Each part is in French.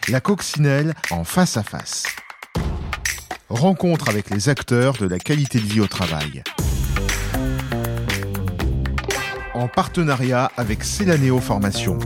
La coccinelle en face à face. Rencontre avec les acteurs de la qualité de vie au travail. En partenariat avec Célaneo Formation.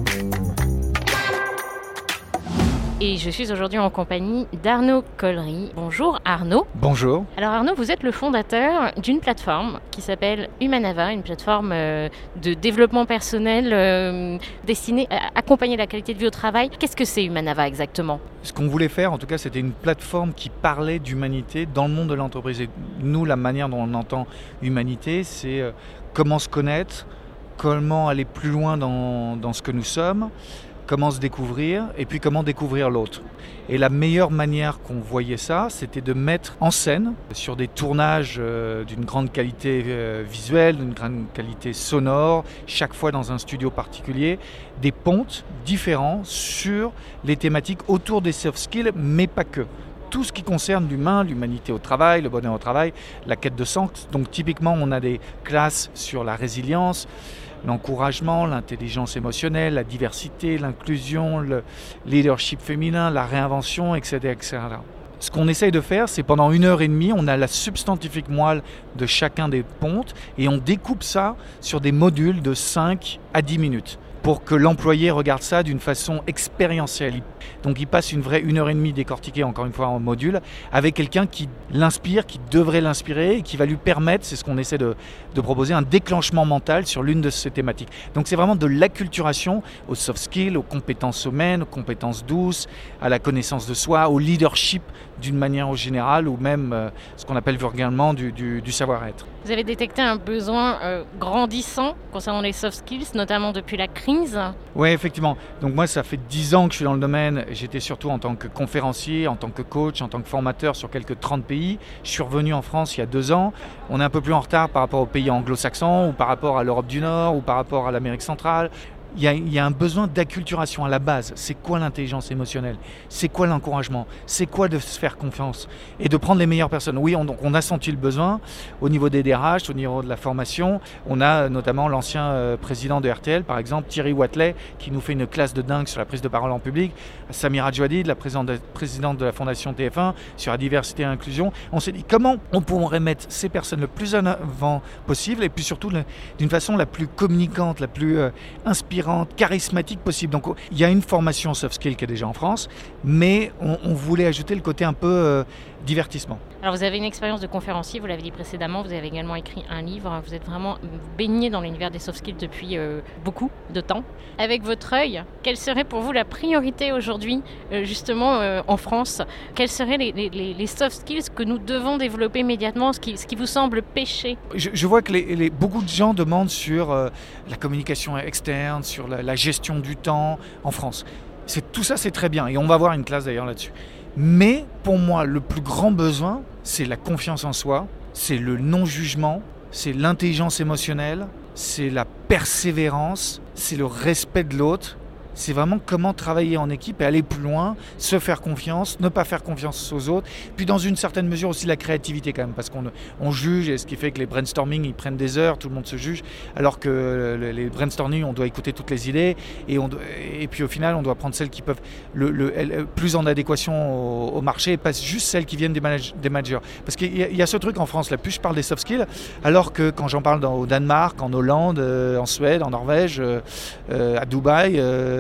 Et je suis aujourd'hui en compagnie d'Arnaud Collery. Bonjour Arnaud. Bonjour. Alors Arnaud, vous êtes le fondateur d'une plateforme qui s'appelle Humanava, une plateforme de développement personnel destinée à accompagner la qualité de vie au travail. Qu'est-ce que c'est Humanava exactement ? Ce qu'on voulait faire, en tout cas, c'était une plateforme qui parlait d'humanité dans le monde de l'entreprise. Et nous, la manière dont on entend humanité, c'est comment se connaître, comment aller plus loin dans ce que nous sommes, comment se découvrir et puis comment découvrir l'autre. Et la meilleure manière qu'on voyait ça, c'était de mettre en scène, sur des tournages d'une grande qualité visuelle, d'une grande qualité sonore, chaque fois dans un studio particulier, des pontes différents sur les thématiques autour des soft skills, mais pas que. Tout ce qui concerne l'humain, l'humanité au travail, le bonheur au travail, la quête de sens. Donc typiquement, on a des classes sur la résilience, l'encouragement, l'intelligence émotionnelle, la diversité, l'inclusion, le leadership féminin, la réinvention, etc., etc. Ce qu'on essaye de faire, c'est pendant 1h30, on a la substantifique moelle de chacun des pontes et on découpe ça sur des modules de 5 à 10 minutes pour que l'employé regarde ça d'une façon expérientielle. Donc il passe une vraie 1h30 décortiquée, encore une fois en module, avec quelqu'un qui l'inspire, qui devrait l'inspirer et qui va lui permettre, c'est ce qu'on essaie de proposer, un déclenchement mental sur l'une de ces thématiques. Donc c'est vraiment de l'acculturation aux soft skills, aux compétences humaines, aux compétences douces, à la connaissance de soi, au leadership d'une manière générale, ou même ce qu'on appelle vulgairement du savoir-être. Vous avez détecté un besoin grandissant concernant les soft skills, notamment depuis la crise. Oui, effectivement. Donc moi, ça fait 10 ans que je suis dans le domaine. J'étais surtout en tant que conférencier, en tant que coach, en tant que formateur sur quelques 30 pays. Je suis revenu en France il y a 2 ans. On est un peu plus en retard par rapport aux pays anglo-saxons, ou par rapport à l'Europe du Nord, ou par rapport à l'Amérique centrale. Il y a un besoin d'acculturation à la base. C'est quoi l'intelligence émotionnelle ? C'est quoi l'encouragement ? C'est quoi de se faire confiance ? Et de prendre les meilleures personnes. Oui, on a senti le besoin au niveau des DRH, au niveau de la formation. On a notamment l'ancien président de RTL, par exemple, Thierry Wathelet, qui nous fait une classe de dingue sur la prise de parole en public. Samira Djouadi, la présidente de la Fondation TF1, sur la diversité et l'inclusion. On s'est dit comment on pourrait mettre ces personnes le plus en avant possible et puis surtout d'une façon la plus communicante, la plus inspirante, charismatique possible. Donc il y a une formation soft skill qui est déjà en France, mais on voulait ajouter le côté un peu divertissement. Alors vous avez une expérience de conférencier, vous l'avez dit précédemment, vous avez également écrit un livre, vous êtes vraiment baigné dans l'univers des soft skills depuis beaucoup de temps. Avec votre œil, quelle serait pour vous la priorité aujourd'hui, justement en France ? Quels seraient les soft skills que nous devons développer immédiatement, ce qui vous semble pécher ? Je vois que beaucoup de gens demandent sur la communication externe, sur la gestion du temps en France. Tout ça, c'est très bien et on va avoir une classe d'ailleurs là-dessus. Mais pour moi, le plus grand besoin, c'est la confiance en soi, c'est le non-jugement, c'est l'intelligence émotionnelle, c'est la persévérance, c'est le respect de l'autre. C'est vraiment comment travailler en équipe et aller plus loin, se faire confiance, ne pas faire confiance aux autres. Puis dans une certaine mesure aussi la créativité quand même, parce qu'on juge, et ce qui fait que les brainstorming, ils prennent des heures, tout le monde se juge, alors que les brainstorming, on doit écouter toutes les idées, et puis au final, on doit prendre celles qui peuvent plus en adéquation au marché, et pas juste celles qui viennent des managers. Parce qu'il y a ce truc en France, là, plus je parle des soft skills, alors que quand j'en parle au Danemark, en Hollande, en Suède, en Norvège, à Dubaï,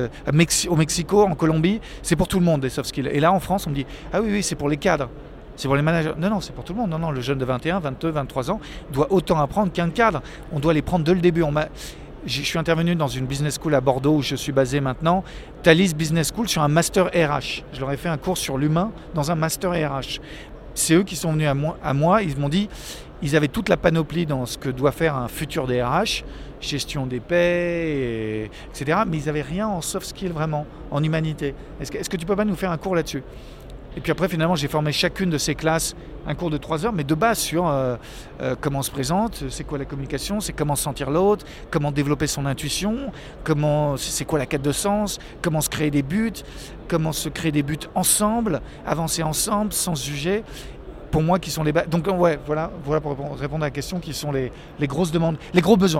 au Mexico, en Colombie, c'est pour tout le monde des soft skills. Et là en France, on me dit ah oui, c'est pour les cadres, c'est pour les managers. Non, c'est pour tout le monde. Non, le jeune de 21, 22, 23 ans doit autant apprendre qu'un cadre. On doit les prendre dès le début. Je suis intervenu dans une business school à Bordeaux où je suis basé maintenant, Thalys Business School, sur un master RH. Je leur ai fait un cours sur l'humain dans un master RH. C'est eux qui sont venus à moi, ils m'ont dit, ils avaient toute la panoplie dans ce que doit faire un futur DRH, gestion des paix, etc. Mais ils n'avaient rien en soft skill vraiment, en humanité. Est-ce que tu peux pas nous faire un cours là-dessus ? Et puis après, finalement, j'ai formé chacune de ces classes un cours de 3 heures, mais de base sur comment on se présente, c'est quoi la communication, c'est comment sentir l'autre, comment développer son intuition, c'est quoi la quête de sens, comment se créer des buts, comment se créer des buts ensemble, avancer ensemble, sans se juger. Pour moi, qui sont les bases. Donc, ouais, voilà pour répondre à la question, qui sont les grosses demandes, les gros besoins.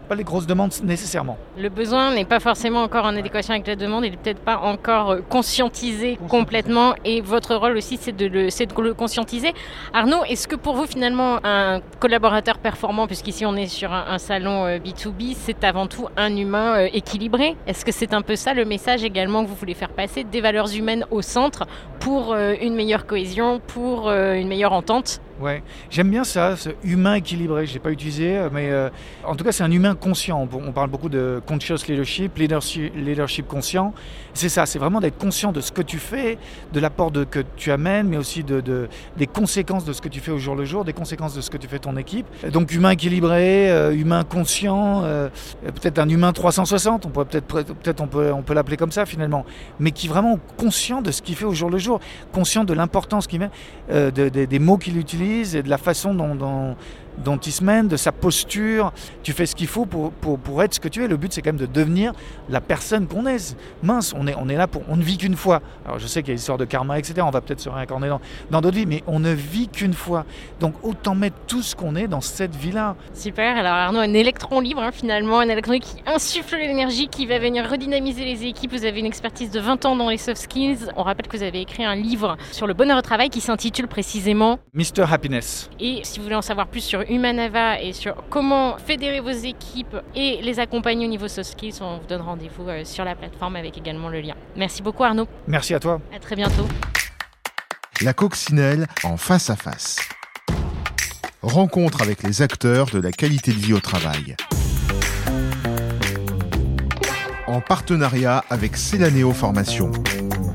pas les grosses demandes nécessairement. Le besoin n'est pas forcément encore en adéquation avec la demande, il n'est peut-être pas encore conscientisé complètement et votre rôle aussi c'est de le conscientiser. Arnaud, est-ce que pour vous finalement un collaborateur performant, puisqu'ici on est sur un salon B2B, c'est avant tout un humain équilibré? Est-ce que c'est un peu ça le message également que vous voulez faire passer, des valeurs humaines au centre pour une meilleure cohésion, pour une meilleure entente? Ouais, j'aime bien ça, ce humain équilibré. Je l'ai pas utilisé, mais en tout cas, c'est un humain conscient. On parle beaucoup de conscious leadership conscient. C'est ça, c'est vraiment d'être conscient de ce que tu fais, de l'apport que tu amènes, mais aussi des conséquences de ce que tu fais au jour le jour, des conséquences de ce que tu fais ton équipe. Donc humain équilibré, humain conscient, peut-être un humain 360. On peut l'appeler comme ça finalement, mais qui est vraiment conscient de ce qu'il fait au jour le jour, conscient de l'importance qu'il met, des mots qu'il utilise et de la façon dont il se mène, de sa posture. Tu fais ce qu'il faut pour être ce que tu es. Le but, c'est quand même de devenir la personne qu'on est. Mince, on est là on ne vit qu'une fois. Alors je sais qu'il y a l'histoire de karma, etc. On va peut-être se réincarner dans d'autres vies, mais on ne vit qu'une fois. Donc autant mettre tout ce qu'on est dans cette vie-là. Super, alors Arnaud, un électron libre finalement, un électron qui insuffle l'énergie, qui va venir redynamiser les équipes. Vous avez une expertise de 20 ans dans les soft skills. On rappelle que vous avez écrit un livre sur le bonheur au travail qui s'intitule précisément Mr. Happiness. Et si vous voulez en savoir plus sur Humanava et sur comment fédérer vos équipes et les accompagner au niveau soft skills, on vous donne rendez-vous sur la plateforme avec également le lien. Merci beaucoup Arnaud. Merci à toi. À très bientôt. La coccinelle en face à face. Rencontre avec les acteurs de la qualité de vie au travail. En partenariat avec Célaneo Formation.